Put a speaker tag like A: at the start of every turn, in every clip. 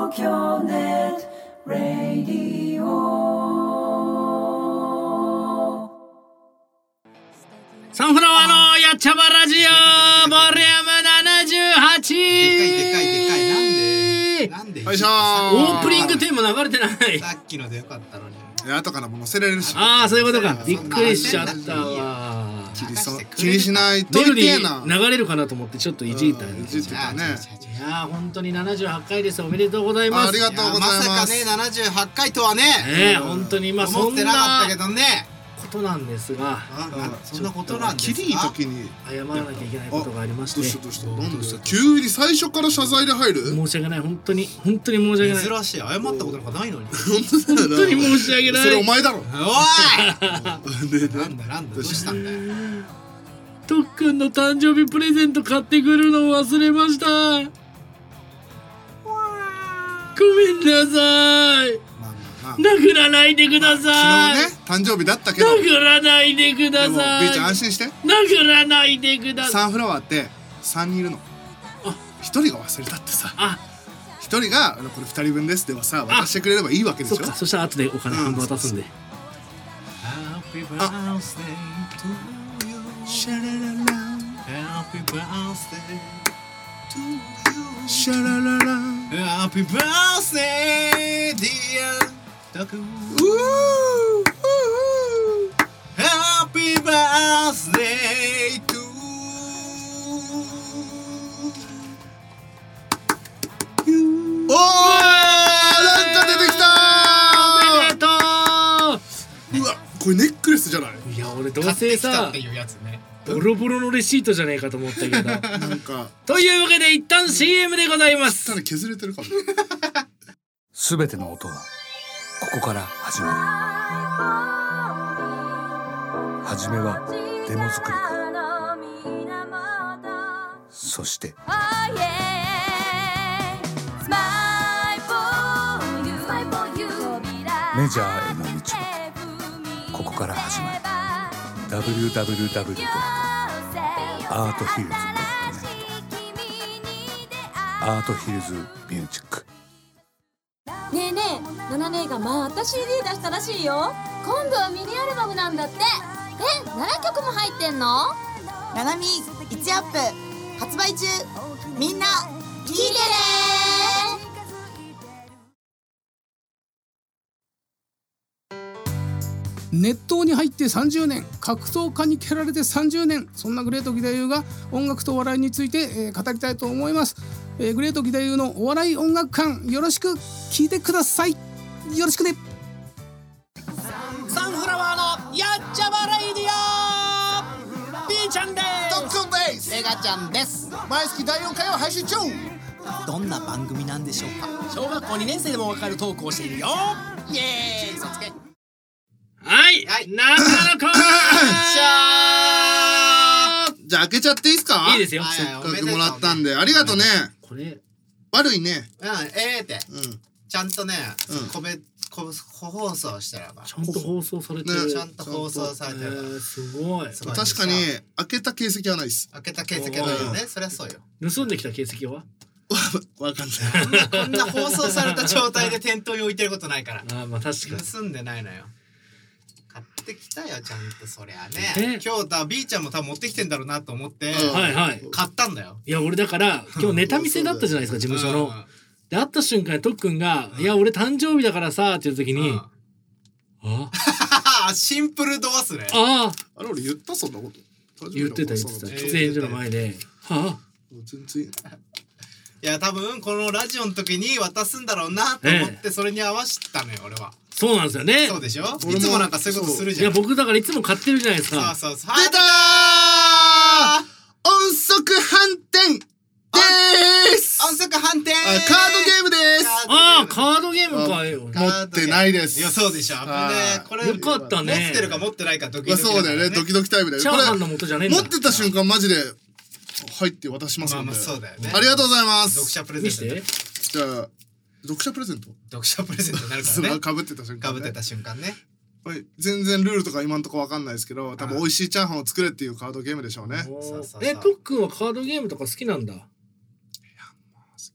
A: 東京ネットラディオ
B: サンフラワーのやっちゃばラジオボリューム78。
C: でかいなんで
D: よいしょー。
B: オープニングテーマ流れてない。
C: さっきのでよかったのに。
D: 後からも載せられるし。
B: ああ、そういうことか。びっくりしちゃったわ。
D: 気にしないと
B: メロデ
D: いてな。
B: ィー流れるかなと思ってちょっといじったよね。
D: いじってたね。
B: いやー本当に78回です。おめでとうございます。
D: ありがとうございます。
C: まさかね78回とはね。
B: 本当に今そん
C: 思ってなかったけ
B: な
C: どね。
B: ことなんですが、
C: そんなことなんですか。
D: キリいい時に
B: 謝らなきゃいけないことがありまして。
D: どうしたなんで急に最初から謝罪で入る？
B: 申し訳ない。本当に申し訳ない。
C: 珍しい。謝ったことなんかないのに。
B: 本当に申し訳ない。
D: それお前だろ。
C: おい。なんだどうしたんだよ。
B: とっくんの誕生日プレゼント買ってくるのを忘れました。ごめんなさい。殴らないでください。
D: 昨日ね誕生日だったけど。
B: 殴らないでくだ
D: でも
B: さい。
D: ビーちゃん安心して。
B: 殴らないでください。
D: サンフラワーって3人いるの。1人が忘れたってさ。1人がこれ2人分ですではさ渡してくれればいいわけでしょ。
B: そっか。そしたら後でお金半分渡すんで。
D: シャラララ
C: Happy birthday to you.
D: シャラララ
C: Happy birthday, dear タク。Happy birthday to you.
D: おーなんか出てきた
B: おめでと
D: う。うわこれネックレスじゃない？
B: う。いや俺どうせさ
C: っていうやつね。
B: ボロボロのレシートじゃねえかと思ったけど。
D: なんか
B: というわけで一旦 CM でございます。
D: ただ削れてるかも。
E: すべての音はここから始まる。はじめはデモ作りからそしてメジャーへの道はここから始まる。www.arthills.net アートヒルズミュージック。
F: ねえねえ、ナナ姉がまた CD 出したらしいよ。今度はミニアルバムなんだって。7曲も入ってんの？
G: ナナミ1アップ発売中。みんな聞いてね。
H: 熱湯に入って30年、格闘家に蹴られて30年、そんなグレート義太夫が音楽とお笑いについて、語りたいと思います。グレート義太夫のお笑い音楽館、よろしく聞いてください。よろしくね。
B: サンフラワーのやっちゃばレイディオ B ちゃんです。
D: トックンです。
C: エガちゃんです。
D: 毎月第4回を配信中。
C: どんな番組なんでしょうか。
B: 小学校2年生でもわかるトークをしているよ。
C: イエーイ。そつけ。
B: はい、
C: はい
B: 中野コーナー。
D: じゃあ開けちゃっていいですか？
B: いいですよ。
C: はい
D: せっかくもらったんでありがとうね。
B: これ
D: 悪いね。
C: って
D: うん
C: ちゃんとね
D: うん
C: 個放送したらば
B: ちゃんと放送されてる。
D: ね
C: ちゃんと放送されてる。
B: すごい。
C: すごい
D: 確かに開けた形跡はないです。
C: 開けた形跡はないよね。そりゃそうよ。
B: 盗んできた形跡は？
D: わかんない。
C: こんな放送された状態で店頭に置いてることないから。
B: まあ確かに。
C: 盗んでないのよ。買ってきたよちゃんとそりゃ
B: ね
C: ね。今日だ B ちゃんも多分持ってきてんだろうなと思って
B: はいはい。
C: 買ったんだよ。
B: いや俺だから今日ネタ見せだったじゃないですか事務所の。で会った瞬間にとっくんが「いや俺誕生日だからさ」って言う時に「あ
C: シンプルド忘れ。
B: あ
D: あれ俺言ったそんなこと。
B: 言ってた喫煙所の前で「はあ
D: 全然。
C: いや多分このラジオの時に渡すんだろうなと思ってそれに合わせたのよ俺は。
B: そうなんですよね。
C: そうでしょ。
D: 俺も
C: いつもなんかそういうことする
B: い
C: じゃん。
B: や僕だからいつも買ってるじゃないですか。
C: そうそう。
D: 出たー。音速反転でーす。
C: 音速反転。
D: カードゲームです。
B: カードゲームかよ。
D: 持ってないです。
C: いやそうでしょ。これ
B: よかったね。
C: 持ってるか持ってないかドキドキ。
D: そうだよね。ドキドキタイムだよ。
B: チャーハンの元じゃねえんだ。
D: 持ってた瞬間マジで入って渡しますので。
C: そうだよね。
D: ありがとうございます。
C: 読者プレゼント。
D: じゃあ読者プレゼント。
C: 読者プレゼントになるからね。
D: かぶってた瞬間。
C: かぶってた瞬間ね。
D: 全然ルールとか今んとこわかんないですけど、多分美味しいチャーハンを作れっていうカードゲームでしょうね。
B: とっくんはカードゲームとか好きなんだ。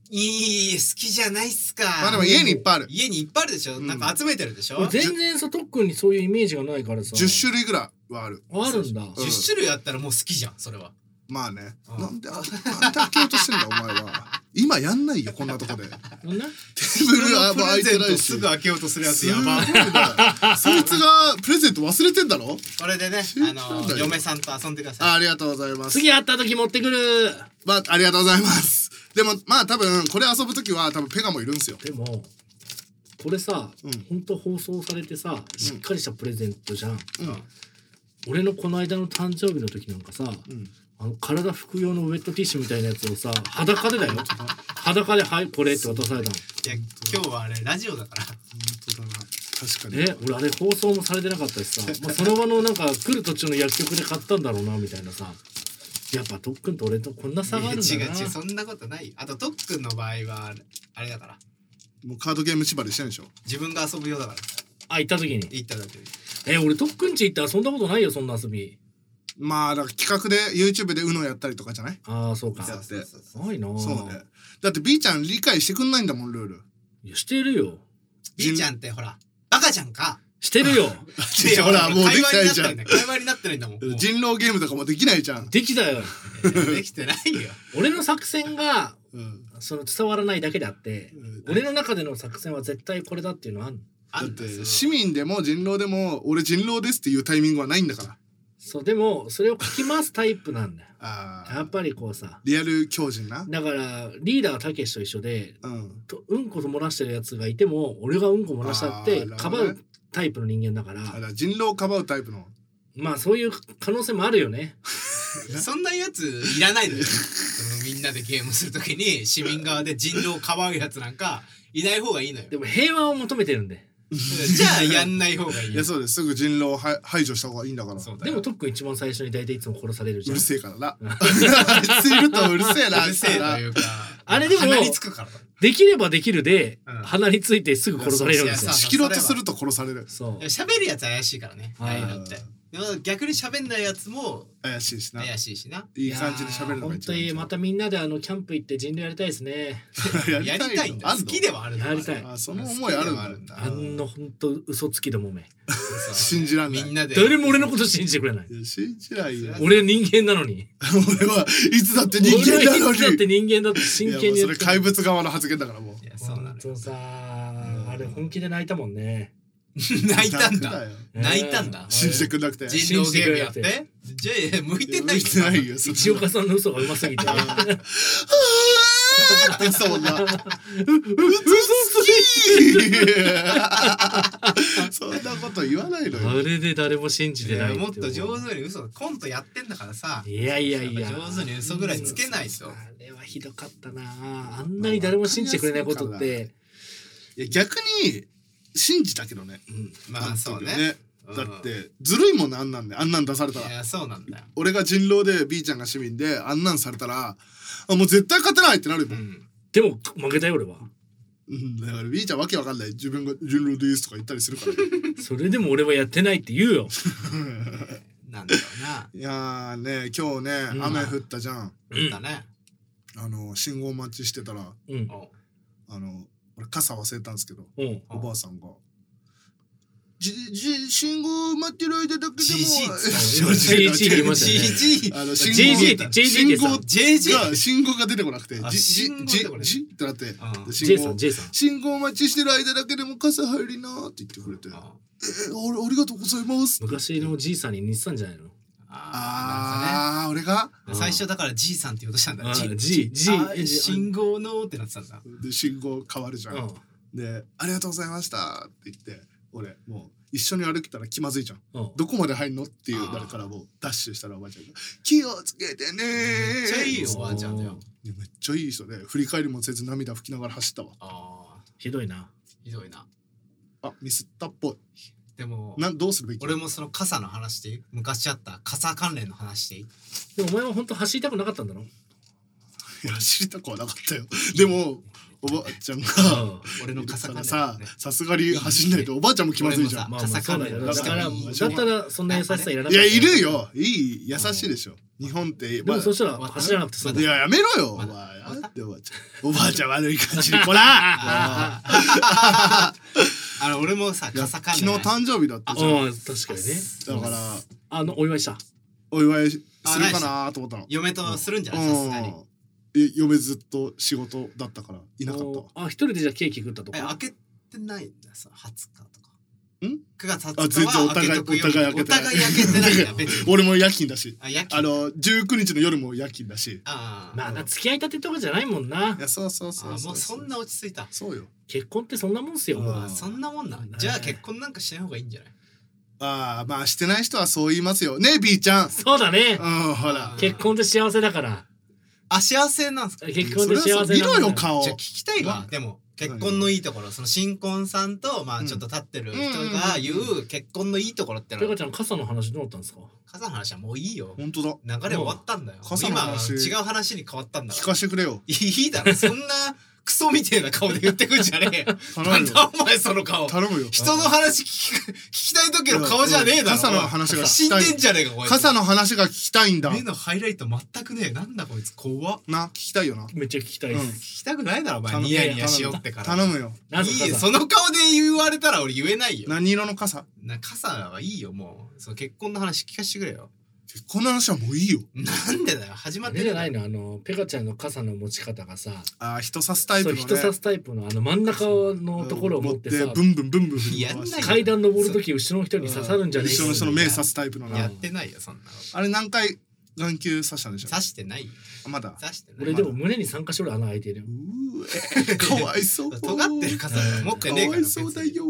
C: 好きじゃないっすか。
D: まあでも家にいっぱいある。
C: 家にいっぱいあるでしょ。なんか集めてるでしょ。
B: 全然さ、とっくんにそういうイメージがないからさ。
D: 10種類ぐらいはある。
B: あるんだ。
C: 10種類あったらもう好きじゃん、それは。
D: まあね。なんで開けようとしてんだお前は。今やんないよこんなとこで。テーブル開いてないし。
C: すぐ開けようとするやつやばい。
D: そいつがプレゼント忘れてんだろ。
C: これでね、嫁さんと遊んでください。
D: ありがとうございます。
B: 次会った時持ってくる。
D: まあありがとうございます。でもまあ多分これ遊ぶ時は多分ペガもいるんですよ。
B: でもこれさ、ほんと放送されてさ、しっかりしたプレゼントじゃん。俺のこの間の誕生日の時なんかさ、体拭く用のウェットティッシュみたいなやつをさ、裸でだよ。裸ではいこれって渡されたの。
C: いや今日はあれラジオだから。
D: 本当だな。確かに。
B: 俺あれ放送もされてなかったしさ、まあその場のなんか来る途中の薬局で買ったんだろうなみたいなさ。やっぱとっくんと俺とこんな差があるんだな。
C: 違うそんなことない。あととっくんの場合はあれだから。
D: もうカードゲーム縛りしてんでしょ。
C: 自分が遊ぶようだから。
B: あ、行った時に。
C: 行っただけ
B: で。俺とっくんち行って遊んだことないよそんな遊び。
D: まあだから企画で YouTube で UNO やったりとかじゃない。
B: ああそうか。
D: やって。
B: ないな。
D: そうね。だって B ちゃん理解してくんないんだもんルール。
B: いやしてるよ。
C: B ちゃんってほらバカじゃんか。
B: してるよ。
D: ほらもうできないじゃん。
C: 会話になってないんだもん。
D: 人狼ゲームとかもできないじゃん。
B: できたよ。
C: できてないよ。
B: 俺の作戦がその伝わらないだけであって、俺の中での作戦は絶対これだっていうのはある。
D: だって市民でも人狼でも俺人狼ですっていうタイミングはないんだから。
B: そうでもそれをかき回すタイプなんだよ。やっぱりこうさ
D: リアル強靭な。
B: だからリーダーたけしと一緒で、うんこと漏らしてるやつがいても俺がうんこ漏らしたってかばうタイプの人間だから。
D: 人狼をかばうタイプの。
B: まあそういう可能性もあるよね。
C: そんなやついらないのよ。みんなでゲームするときに市民側で人狼をかばうやつなんかいない方がいいのよ。
B: でも平和を求めてるんで。
C: じゃあやんない方がいい。
D: いやそうです。すぐ人狼を排除した方がいいんだから。
B: でもとっくん一番最初に大体いつも殺されるじゃん。
D: うるせえからな。あいついるとうるせえな。
C: うるせえというか。
B: あれでも
C: 鼻につくから。
B: できればできるで鼻についてすぐ殺されるんですよ。
D: 仕切ろうとすると殺される。
B: そう。
C: 喋るやつ怪しいからね。ああいうのって。逆に喋んないやつも
D: 怪しいしな。
C: 怪しいしな。
D: いい感じで喋るのが
B: 本当にまたみんなでキャンプ行って人狼やりたいですね。
C: やりたいんだ。好きではあるんだ。
B: やりたい。
D: その思いあるんだ。
B: 本当嘘つきどもめ。
D: 信じらんない。
C: みんなで。
B: 誰も俺のこと信じてくれない。
D: 信じないよ。
B: 俺人間なのに。
D: 俺はいつだって人間なのに。
B: いつだって人間だって真剣に。
D: それ怪物側の発言だからもう。
C: いやそうなの。
B: さあれ本気で泣いたもんね。
C: 泣いたんだ。泣いたんだ。
D: 信じてくんなくて。
C: 人狼ゲームやって。じゃあ向いてない。
D: 向いてないよ。
B: 一岡さんの嘘がうますぎて。
D: そうな。嘘つき。そんなこと言わないのよ。
B: あれで誰も信じてない。
C: もっと上手に嘘コントやってんだからさ。
B: いや上
C: 手に嘘ぐらいつけないと。
B: あれはひどかったな。あんなに誰も信じてくれないことって。
D: いや逆に信じたけどね。
C: まあそうね。
D: だってずるいもんねあんなんであんなん出されたら。
C: いやそうなんだよ。
D: 俺が人狼で B ちゃんが市民であんなんされたらもう絶対勝てないってなるもん。
B: でも負けたよ俺は。
D: だから B ちゃんわけわかんない自分が人狼ですとか言ったりするから。
B: それでも俺はやってないって言うよ。
C: なんだろうな。
D: いやね今日ね雨降ったじゃん。
C: 降ったね。
D: 信号待ちしてたら俺傘忘れたんですけどおばあさんが信号待ってる間だけでも信号が出てこなくてってなって信号待ちしてる間だけでも傘入りなって言ってくれてありがとうございます。
B: 昔のじいさんに似てたんじゃないの。
D: 俺が
C: 最初だからじいさんって言おうとしたんだ。信号のってなってたんだ。
D: で信号変わるじゃん。でありがとうございましたって言って俺もう一緒に歩けたら気まずいじゃん。どこまで入んのっていう誰からもうダッシュしたらおばあちゃんが気をつけてね
C: めっちゃいいおばあちゃんだよ。
D: めっちゃいい人で振り返りもせず涙拭きながら走ったわ。
B: ひどいな。
D: ミスったっぽい。
C: でも
D: どうするべき。
C: 俺もその傘の話で昔あった傘関連の話でいい。
B: でもお前は本当走りたくなかったんだろ。
D: いや走りたくはなかったよ。でもおばあちゃんが
C: 俺の傘関連
D: さすがに走んないとおばあちゃんも気まずいじゃん。
B: 傘関連だからだったらそんな優しさいらなかった。
D: いやいるよ。いい優しいでしょ。 日本って
B: でもそしたら走らなくて済んだ。
D: いややめろよお前。でおばあちゃん悪い感じにこら。
C: 俺もさ傘かん
D: 昨日誕生日だったじゃん。
B: 確かにね。
D: だから
B: お祝いした。
D: お祝いするかなと思ったの。
C: 嫁とするんじゃないさすがに。
D: 嫁ずっと仕事だったからいなかったわ。
B: 一人でじゃあケーキ食ったとか。
C: 開けてないんださ20日とか。
D: 9
C: 月20日は開けとくよ。お互い開けてないんだ別に。
D: 俺も夜勤だし。
C: 19
D: 日の夜も夜勤だし。
B: まあ付き合いたてとかじゃないもんな。
D: いやそう。
C: もうそんな落ち着いた。
D: そうよ。
B: 結婚ってそんなもんっすよ。
C: そんなもんな。じゃあ結婚なんかしない方がいいんじゃない？
D: まあしてない人はそう言いますよね B ちゃん。
B: そうだね。
D: ほら。
B: 結婚で幸せだから。
C: 幸せなんすか？
B: 結婚で幸せ。
D: 見ろよ顔。
C: じゃあ聞きたいわ。でも結婚のいいところ、その新婚さんとちょっと立ってる人が言う結婚のいいところってのは。
B: ペカちゃん傘の話どうなったんですか？
C: 傘の話はもういいよ。
D: 本当だ。
C: 流れ終わったんだよ。今違う話に変わったんだ。
D: 聞かしてくれよ。
C: いいだろ。そんなクソみてえな顔で言ってくんじゃねえよ。なんだお前その顔。
D: 頼むよ。
C: 人の話聞きたい時の顔じゃねえだろ。
D: 傘の話が
C: 死んでんじゃねえかこいつ。
D: 傘の話が聞きたいんだ。
C: 目のハイライト全くねえ。なんだこいつ怖っ。
D: 聞きたいよな。
B: めっちゃ聞きたいです。
C: 聞きたくないだろお前。ニヤニヤしよってから。
D: 頼むよ。
C: いいその顔で言われたら俺言えないよ。
D: 何色の傘？
C: 傘はいいよもう。その結婚の話聞かせてくれよ。
D: 結婚の話はもういいよ。
C: なんでだよ始まってる
B: じゃないのペカちゃんの傘の持ち方がさ。
D: 人差すタイプのね。
B: 人差すタイプの真ん中のところを持ってさ。
D: ブンブンブンブン。
B: 階段登るとき後ろの人に刺さるんじゃねえか。
D: 後ろの人の目刺すタイプの
C: やってないよそんなの。
D: あれ何回眼球刺したんでしょ？
C: 刺してないよ。
D: まだ。
C: 刺してない。
B: 俺でも胸に3カ所穴開いてるよ。
D: かわいそう。
C: 尖ってる傘持ってねえから。
D: かわいそうだよ。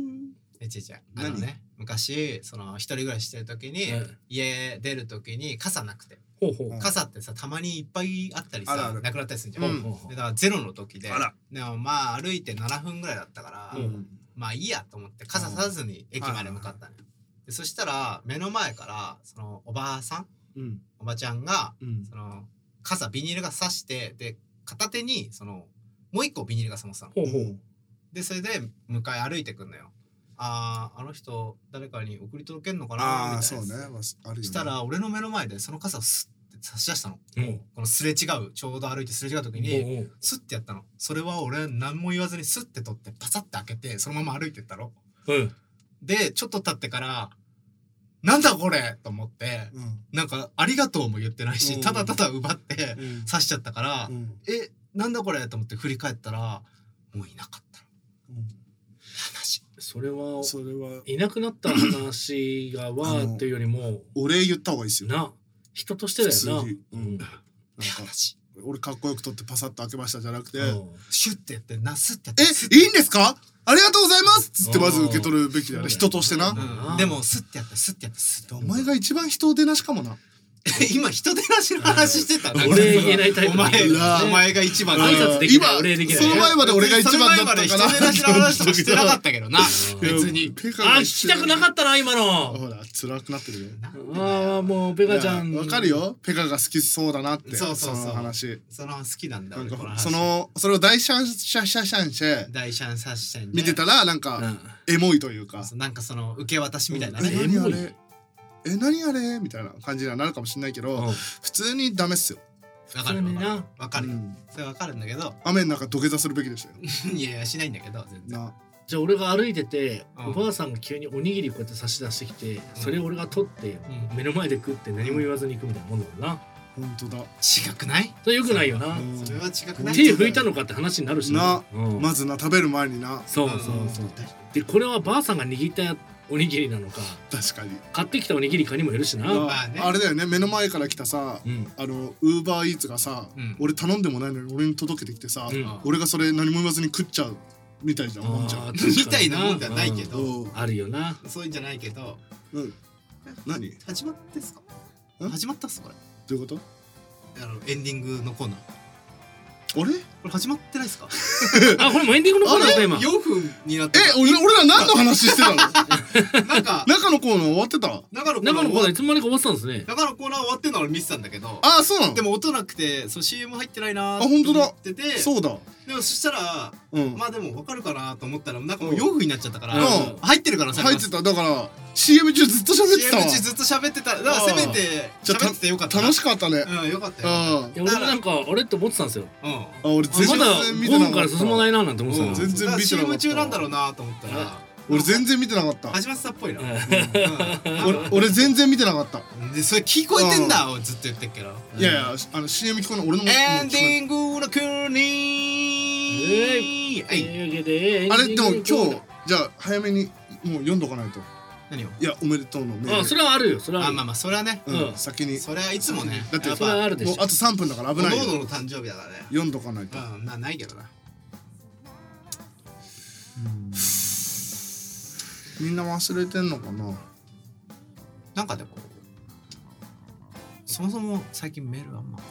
C: 昔その一人暮らししてる時に家出る時に傘なくて。傘ってさたまにいっぱいあったりさなくなったりするじゃん。だからゼロの時ででもまあ歩いて7分ぐらいだったからまあいいやと思って傘さずに駅まで向かったのよ。そしたら目の前からそのおばあさんおばちゃんがその傘ビニール傘さしてで片手にそのもう一個ビニール傘持ってたの。でそれで向かい歩いてくんのよ。あの人誰かに送り届けんのかなみたいな。したら俺の目の前でその傘をスッて差し出したの。このすれ違うちょうど歩いてすれ違う時にスッてやったの。それは俺何も言わずにスッて取ってパサッて開けてそのまま歩いてったの。でちょっと経ってからなんだこれと思ってなんかありがとうも言ってないしただただ奪って刺しちゃったからなんだこれと思って振り返ったらもういなかったの。話。
B: それはいなくなった話がわーっていうよりも
D: お礼言った方がいいですよ
B: な。人としてだよな。
D: なんか俺かっこよく取ってパサッと開けましたじゃなくて
C: シュッてやってナスってやって
D: いいんですかありがとうございますつってまず受け取るべきだよね人としてな。
C: でもスッてやってスッてやってスッて。
D: お前が一番人を出なしかもな。
C: 今人出なしの話してた。
B: 俺言えないタイプ。
C: お前が一番。
B: 挨拶できない。俺できない。
D: その前まで俺が一番だったから。
C: 人出なしの話とかしてなかったけどな。別に。
B: 聞きたくなかったな今の。
D: ほら辛くなってる
B: よ。もうペカちゃん。
D: わかるよ。ペカが好きそうだなって。
C: そう
D: その話。
C: その好きなんだ。
D: それを大シャンシャンシャンシャンシェ。
C: 大シャンシャンシャン。
D: 見てたらなんかエモいというか。
C: なんかその受け渡しみたいなね。
D: 何あれ。何あれみたいな感じにはなるかもしれないけど普通にダメっすよ。
C: わかるわかるそれわかるんだけど
D: 雨の中土下座するべきでしたよ。
C: いやしないんだけど全然。
B: じゃあ俺が歩いてておばあさんが急におにぎりこうやって差し出してきてそれを俺が取って目の前で食って何も言わずに行くみたいなもんだもんな。
D: 本当だ。
C: 違くない？
B: それよくないよな。
C: それは違くない？
B: 手拭いたのかって話になるしな。
D: まずな食べる前にな。
B: そうでこれはばあさんが握ったおにぎりなのか
D: 確かに
B: 買ってきたおにぎりかにもよるしな。
D: あれだよね目の前から来たさウーバーイーツがさ俺頼んでもないのに俺に届けてきてさ俺がそれ何も言わずに食っちゃうみたいじゃんもんじゃん。
C: みたいなもんじゃないけど
B: あるよな。
C: そういうんじゃないけど
D: 何
C: 始まってっすか？始まったっすこれ。
D: どういうこと？
C: エンディングのコーナー。
D: あれ？
C: これ始まってないですか？
B: これもエンディングのコーナーだ今。
C: 4分になって。
D: 俺ら何の話してたの？
C: なんか
D: 中のコーナー終わってた。
C: 中のコ
B: 中のコーナーいつ
C: ー
B: の間にか終わってたんですね。
C: 中のコーナー終わってんの俺見てたんだけど。
D: あ、そうなの。
C: でも音なくて、そう CM 入ってないなー
D: あ、本当だ。
C: ってて、
D: そうだ。
C: でもそしたら、まあでも分かるかなと思ったら、なんかもう4分になっちゃったから、
D: 入
C: ってるからさ。
D: 入ってた。だから CM 中ずっと喋ってたわ。
C: CM 中ずっと喋ってた。だからせめて喋っててよかった。
D: 楽しかったね。
C: うん、よかったよ。
B: 俺なんかあれって思ってたんですよ。
D: あ、俺全
B: まだ
D: 然見てなかった。
B: 5分から進まないななんて思ってたの。
D: 全然見てなかった。
C: CM 中なんだろうなと思ったら、
D: 俺全然見てなかった。
C: 始まってたっぽいな。
D: 俺全然見てなかった。
C: でそれ聞こえてんだずっと言ってっけど。
D: いやいや、CM 聞こえない。俺のも
C: エンディングの国。
B: というわけで
D: あれでも今日じゃあ早めにもう読んどかないと。
C: 何を？
D: いや、おめでとうのメール。
B: あ、それはあるよ。それは
C: まあまあそれはね。
D: 先に。
C: それはいつもね。
D: だって
B: それはあるでしょ。
D: もうあと3分だから危ないよ。
C: ノードの誕生日だからね。
D: 読んどかないと。
C: ないけどな。
D: みんな忘れてんのかな。
C: なんかでもそもそも最近メールあんま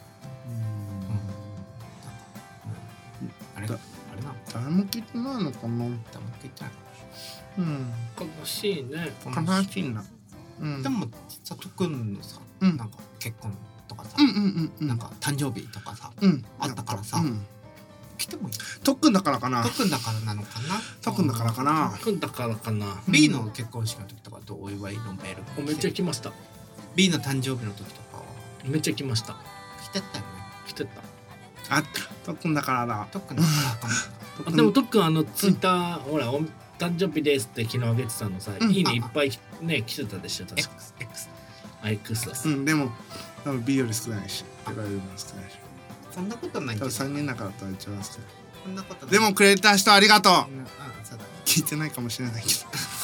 C: あれなの？
D: 誰も聞いてないのかな。
C: 誰も聞いてない。
B: 悲しいね。
D: 悲しいな。
C: でもさ、とくんのさ、なんか結婚とかさ、なんか誕生日とかさ、あったからさ、来てもいい？
D: とっくんだからかな。
C: とっくんだからなのかな。
D: とっくんだからかな。
B: とっくんだからかな。
C: B の結婚式の時とかどうお祝いのメール
B: めっちゃ来ました。
C: B の誕生日の時とか
B: めっちゃ来ました。
C: 来てたよね。
B: 来てた。
D: あ、とっくんだからだ。
C: とっくんだからかな。
B: でもとっくんツイッターほら誕生日ですって昨日あげてたのさ、いいねいっぱいね来てたでしょ。確か X。
D: でも多分 B より少ないし、より少ないし。
C: そんなことないけど。
D: 3人だからとは一番少ない。
C: そんなことない。
D: でもくれた人ありがとう。聞いてないかもしれないけど。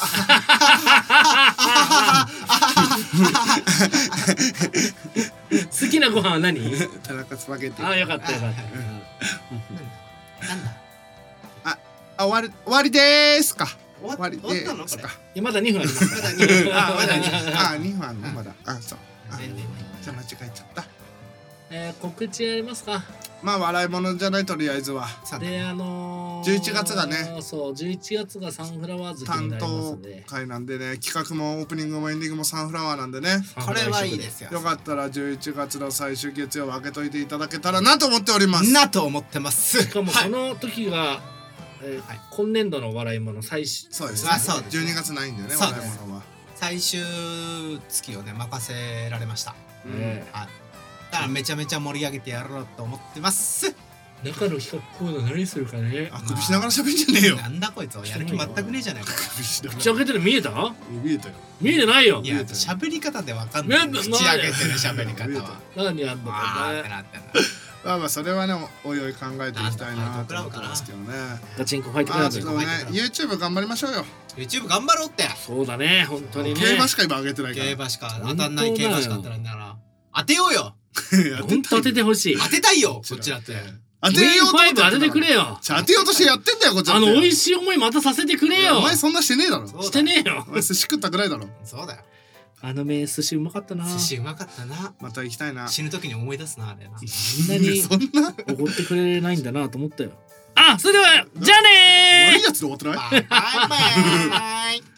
B: 好きなご飯は何？
D: 田中スパゲッティ。
B: あ、よかったよかった。
C: なんだ。
D: 終わりですか。
C: 終わりですか。
B: まだ2分ありますから。
D: 2分あるのまだ。あ、そう。じゃあ間違えちゃった。
B: 告知ありますか？
D: まあ笑い物じゃない、とりあえずは。
B: で
D: 11月がね、
B: そう11月がサンフラワーズになりますんで、
D: 担当会なんでね、企画もオープニングもエンディングもサンフラワーなんでね、
C: これはいいですよ。
D: よかったら11月の最終月曜開けといていただけたらなと思っております。
C: なと思ってます。
B: しかもその時が今年度の笑い物最終。
D: そうですね。12月ないんだよね、笑い物は。
C: 最終月をね任せられました。だからめちゃめちゃ盛り上げてやろうと思ってます。
B: 中の企画コーナー何するかね。
D: あくびしながら喋んじゃねえよ。
C: なんだこいつ、やる気全くねえじゃないか。
B: 口開けてる見えた？
D: 見えたよ。
B: 見えてないよ。
C: いや喋り方でわかんない。口開けてる喋り方は。
B: 何やんのかね。
D: まあそれはね、おいおい考えていきたいなと思ってますけどね。
B: ガチンコファイトクラブ。
D: YouTube 頑張りましょうよ。
C: YouTube 頑張ろうって。
B: そうだね、本当にね。
D: 競馬しか今上げてないから。
C: 競馬しか当たんない、競馬しか当たらんなら当てようよ。
B: 本当当ててほしい。
C: 当てたいよ、こっちだって。
B: 当てようと当ててくれよ。
D: 当てようとしてやってんだよ、こっちだって。
B: 美味しい思いまたさせてくれよ。
D: お前そんなしてねえだろ。
B: してねえよ。
D: お前寿司食ったぐらいだろ。
C: そうだよ。
B: 寿司うまかったな。
C: 寿司うまかったな。
D: また行きたいな。
C: 死ぬ時に思い出すな、あれな。
B: そんなおごってくれないんだなと思ったよ。あ、それではじゃあねー。
D: 悪いやつで終わってない？
C: バイバイ。